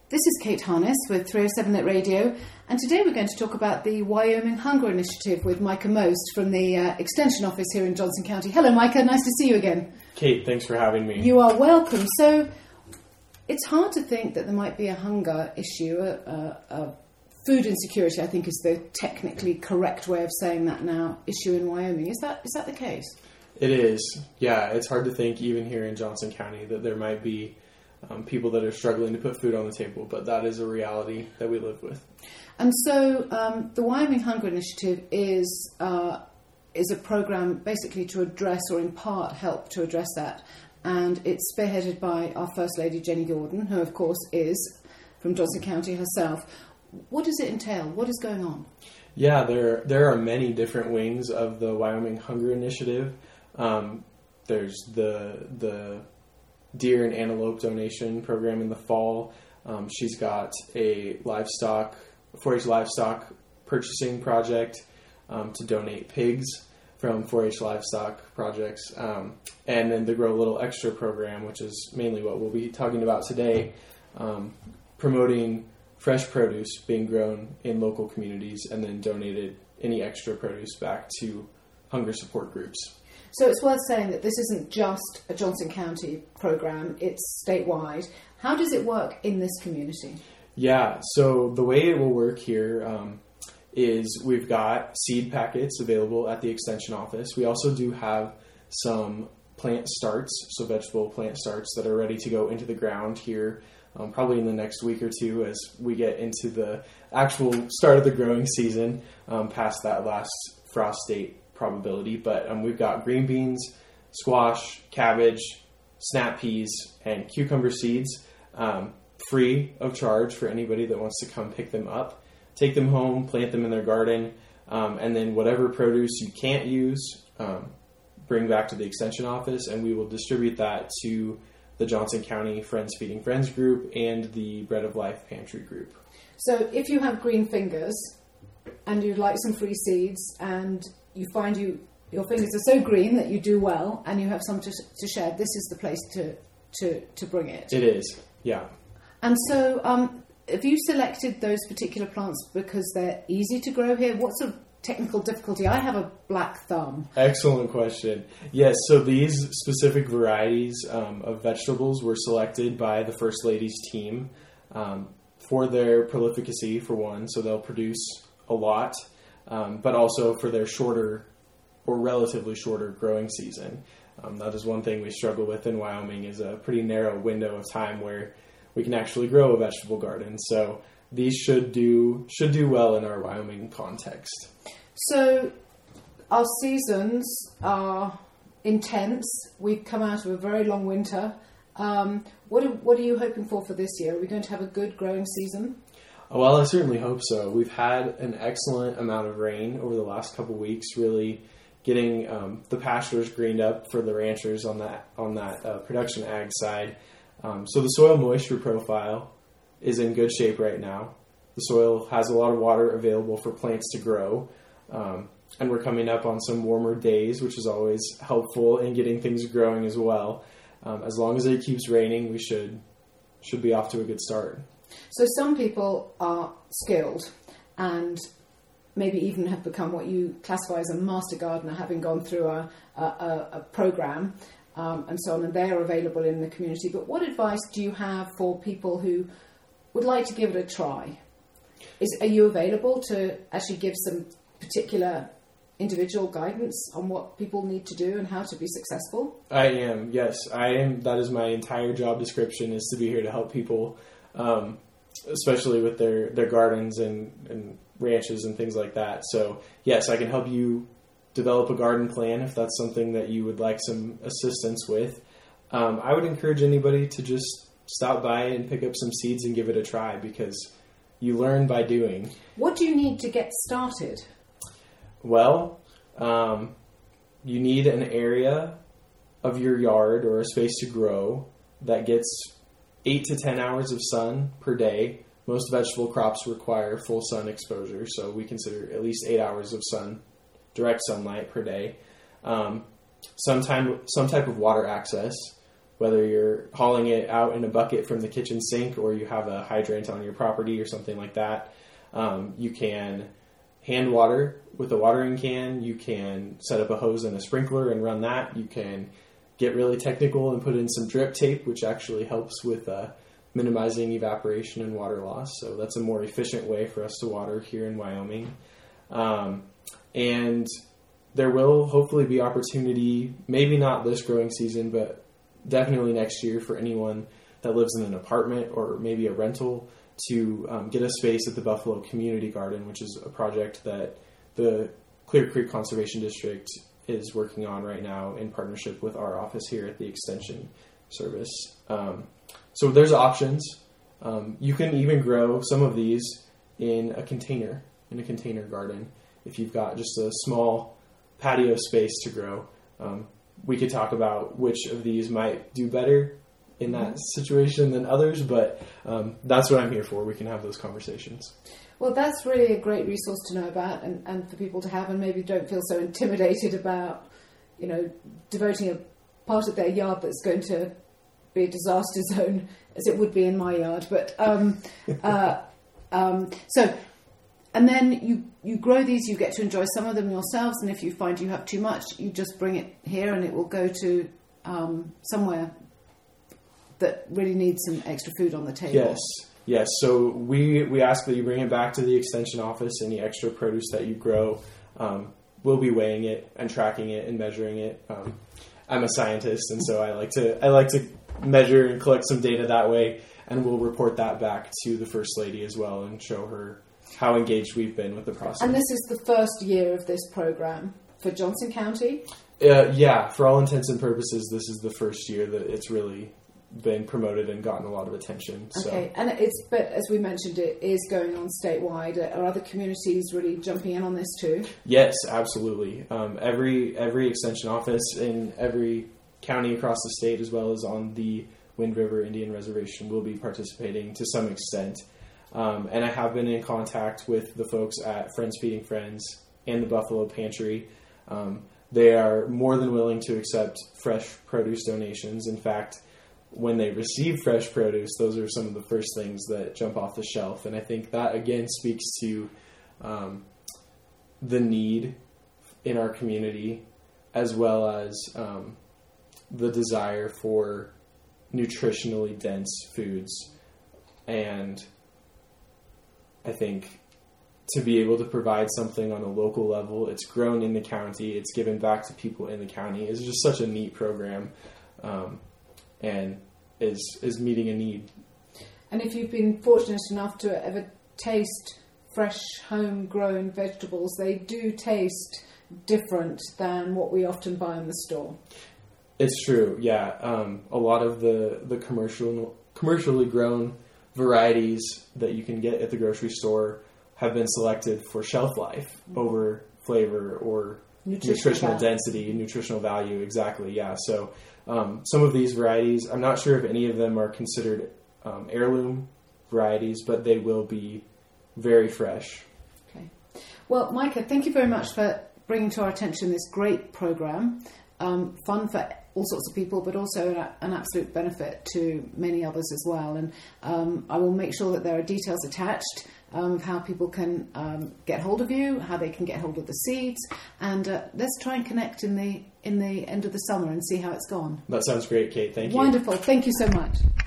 This is Kate Harness with 307 Lit Radio, and today we're going to talk about the Wyoming Hunger Initiative with Micah Most from the Extension Office here in Johnson County. Hello Micah, nice to see you again. Kate, thanks for having me. You are welcome. So, it's hard to think that there might be a hunger issue, food insecurity, I think is the technically correct way of saying that now, issue in Wyoming. Is that the case? It is. Yeah, it's hard to think even here in Johnson County that there might be people that are struggling to put food on the table, but that is a reality that we live with. And so the Wyoming Hunger Initiative is a program basically to address, or in part help to address that, and it's spearheaded by our First Lady Jenny Gordon, who of course is from Johnson County herself. What does it entail? What is going on? Yeah, there are many different wings of the Wyoming Hunger Initiative. There's the deer and antelope donation program in the fall. She's got a 4-H livestock purchasing project to donate pigs from 4-H livestock projects. And then the Grow a Little Extra program, which is mainly what we'll be talking about today, promoting fresh produce being grown in local communities and then donated any extra produce back to hunger support groups. So it's worth saying that this isn't just a Johnson County program, it's statewide. How does it work in this community? Yeah, so the way it will work here is we've got seed packets available at the Extension Office. We also do have some plant starts, so vegetable plant starts that are ready to go into the ground here probably in the next week or two as we get into the actual start of the growing season past that last frost date probability. But we've got green beans, squash, cabbage, snap peas, and cucumber seeds free of charge for anybody that wants to come pick them up. Take them home, plant them in their garden, and then whatever produce you can't use, bring back to the Extension Office, and we will distribute that to the Johnson County Friends Feeding Friends group and the Bread of Life Pantry group. So if you have green fingers and you'd like some free seeds and you find your fingers are so green that you do well and you have some to share, this is the place to bring it. It is, yeah. And so have you selected those particular plants because they're easy to grow here? What's the technical difficulty? I have a black thumb. Excellent question. Yes, so these specific varieties of vegetables were selected by the First Lady's team for their prolificacy, for one, so they'll produce a lot, but also for their shorter or relatively shorter growing season. That is one thing we struggle with in Wyoming, is a pretty narrow window of time where we can actually grow a vegetable garden. So these should do well in our Wyoming context. So our seasons are intense. We've come out of a very long winter. What are you hoping for this year? Are we going to have a good growing season? Well, I certainly hope so. We've had an excellent amount of rain over the last couple of weeks, really getting the pastures greened up for the ranchers on that production ag side. So the soil moisture profile is in good shape right now. The soil has a lot of water available for plants to grow. And we're coming up on some warmer days, which is always helpful in getting things growing as well. As long as it keeps raining, we should be off to a good start. So some people are skilled and maybe even have become what you classify as a master gardener, having gone through a program and so on, and they are available in the community. But what advice do you have for people who would like to give it a try? Are you available to actually give some particular individual guidance on what people need to do and how to be successful? I am, yes. I am. That is my entire job description, is to be here to help people, especially with their gardens and ranches and things like that. So, yes, I can help you develop a garden plan if that's something that you would like some assistance with. I would encourage anybody to just stop by and pick up some seeds and give it a try, because you learn by doing. What do you need to get started? Well, you need an area of your yard or a space to grow that gets 8 to 10 hours of sun per day. Most vegetable crops require full sun exposure, so we consider at least 8 hours of direct sunlight per day. Some type of water access. whether you're hauling it out in a bucket from the kitchen sink or you have a hydrant on your property or something like that. You can hand water with a watering can. You can set up a hose and a sprinkler and run that. You can get really technical and put in some drip tape, which actually helps with minimizing evaporation and water loss. So that's a more efficient way for us to water here in Wyoming. And there will hopefully be opportunity, maybe not this growing season, but definitely next year for anyone that lives in an apartment or maybe a rental to get a space at the Buffalo Community Garden, which is a project that the Clear Creek Conservation District is working on right now in partnership with our office here at the Extension Service. So there's options. You can even grow some of these in a container garden. If you've got just a small patio space to grow, we could talk about which of these might do better in that situation than others, but that's what I'm here for. We can have those conversations. Well, that's really a great resource to know about and for people to have, and maybe don't feel so intimidated about, devoting a part of their yard that's going to be a disaster zone, as it would be in my yard. But and then you grow these, you get to enjoy some of them yourselves, and if you find you have too much, you just bring it here and it will go to somewhere that really needs some extra food on the table. Yes. So we ask that you bring it back to the Extension office. Any extra produce that you grow, we'll be weighing it and tracking it and measuring it. I'm a scientist, and so I like to measure and collect some data that way, and we'll report that back to the First Lady as well and show her how engaged we've been with the process. And this is the first year of this program for Johnson County? For all intents and purposes, this is the first year that it's really been promoted and gotten a lot of attention. Okay, and but as we mentioned, it is going on statewide. Are other communities really jumping in on this too? Yes, absolutely. Every Extension office in every county across the state, as well as on the Wind River Indian Reservation, will be participating to some extent. And I have been in contact with the folks at Friends Feeding Friends and the Buffalo Pantry. They are more than willing to accept fresh produce donations. In fact, when they receive fresh produce, those are some of the first things that jump off the shelf. And I think that, again, speaks to the need in our community, as well as the desire for nutritionally dense foods. And I think to be able to provide something on a local level, it's grown in the county, it's given back to people in the county, is just such a neat program. And is meeting a need. And if you've been fortunate enough to ever taste fresh homegrown vegetables, they do taste different than what we often buy in the store. It's true, yeah. A lot of the commercially grown varieties that you can get at the grocery store have been selected for shelf life over flavor or nutritional density, nutritional value, exactly, yeah. So some of these varieties, I'm not sure if any of them are considered heirloom varieties, but they will be very fresh. Okay. Well, Micah, thank you very much for bringing to our attention this great program. Fun for all sorts of people, but also an absolute benefit to many others as well. And I will make sure that there are details attached of how people can get hold of you, how they can get hold of the seeds, and let's try and connect in the end of the summer and see how it's gone. That sounds great, Kate. Thank you. Wonderful. Thank you so much.